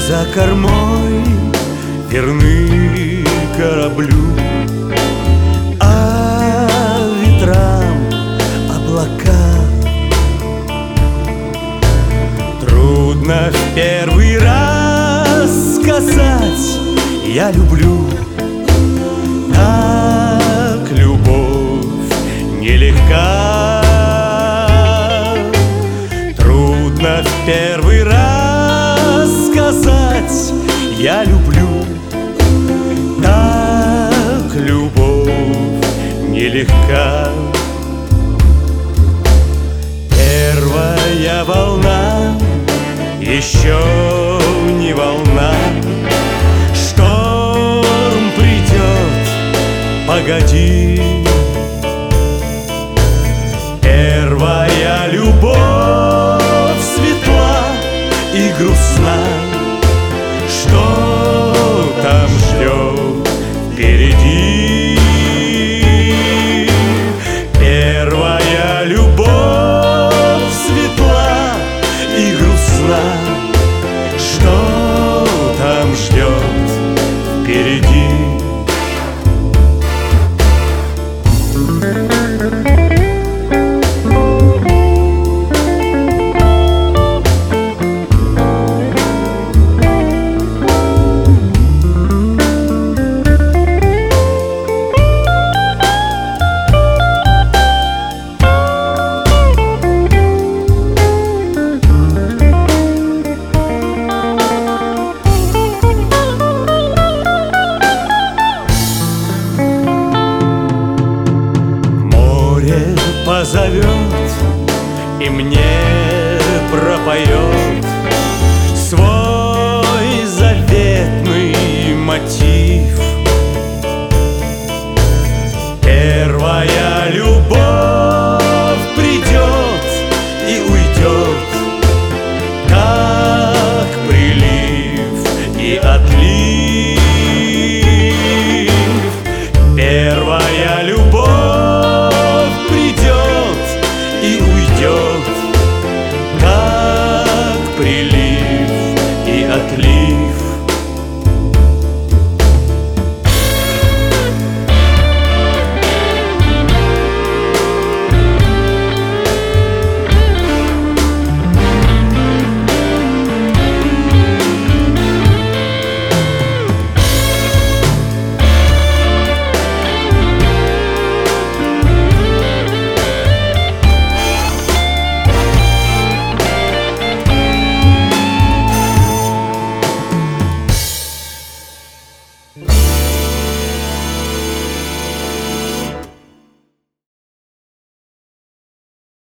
За кормой верны кораблю, а ветрам облака. Трудно в первый раз сказать «я люблю». Так любовь нелегка. Трудно в первый раз сказать «я люблю». Так любовь нелегка. Первая волна еще не волна. Шторм придет, погоди. Первая любовь светла и грустна. Что там ждет впереди? Первая любовь светла и грустна. Что там ждет впереди? Позовет и мне пропоет свой заветный мотив. Первая любовь придет и уйдет, как прилив и отлив. Первая любовь и уйдет, как прилив